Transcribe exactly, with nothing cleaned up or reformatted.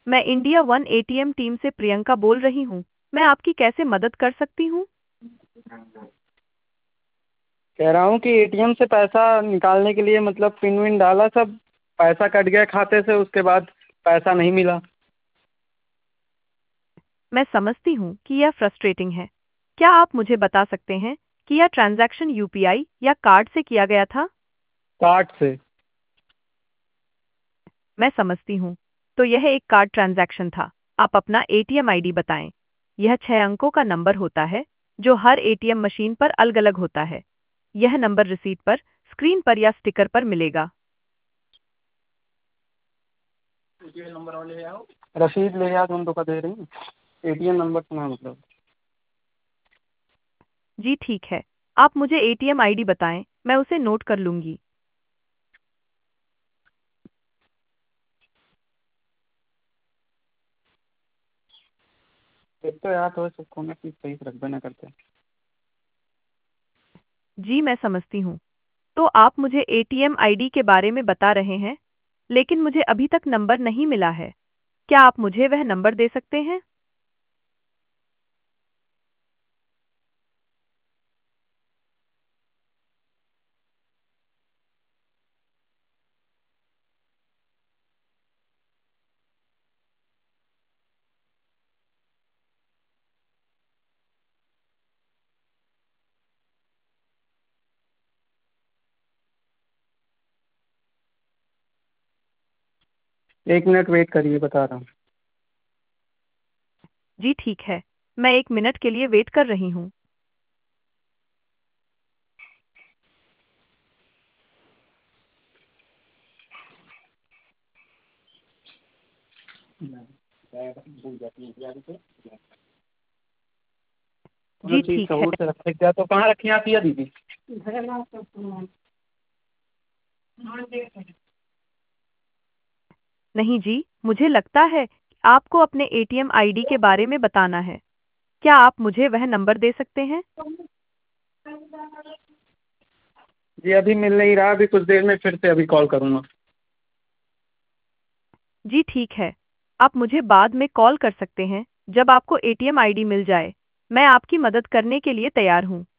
मैं India one ATM team से प्रियंका बोल रही हूँ। मैं आपकी कैसे मदद कर सकती हूँ? कह रहा हूँ कि एटीएम से पैसा निकालने के लिए मतलब पिन विन डाला, सब पैसा कट गया खाते से, उसके बाद पैसा नहीं मिला। मैं समझती हूँ कि यह फ्रस्ट्रेटिंग है। क्या आप मुझे बता सकते हैं कि यह ट्रांजैक्शन यूपीआई या कार्ड से किया गया था? कार्ड से। मैं समझती हूँ। तो यह एक कार्ड ट्रांजैक्शन था। आप अपना एटीएम आईडी बताएं। यह छह अंकों का नंबर होता है जो हर एटीएम मशीन पर अलग-अलग होता है। यह नंबर रिसीट पर, स्क्रीन पर या स्टिकर पर मिलेगा। रसीद ले आ, तुम तो का दे रही हैं। एटीएम नंबर सुना मतलब। जी ठीक है। आप मुझे एटीएम आईडी बताएं, मैं उसे नोट कर लूंगी। एक तो यार तो सबको ना चीज सही से रखबे ना करते। जी मैं समझती हूँ। तो आप मुझे एटीएम आईडी के बारे में बता रहे हैं, लेकिन मुझे अभी तक नंबर नहीं मिला है। क्या आप मुझे वह नंबर दे सकते हैं? एक मिनट वेट करिए, बता रहा हूँ। जी ठीक है। मैं एक मिनट के लिए वेट कर रही हूँ। चलो जी ठीक, ठीक है। सहूर से रख दिया तो कहाँ रखी आप ये दीदी? नहीं जी, मुझे लगता है कि आपको अपने एटीएम आईडी के बारे में बताना है। क्या आप मुझे वह नंबर दे सकते हैं? जी अभी मिल नहीं रहा, अभी कुछ देर में फिर से अभी कॉल करूँगा। जी ठीक है। आप मुझे बाद में कॉल कर सकते हैं जब आपको एटीएम आईडी मिल जाए। मैं आपकी मदद करने के लिए तैयार हूँ।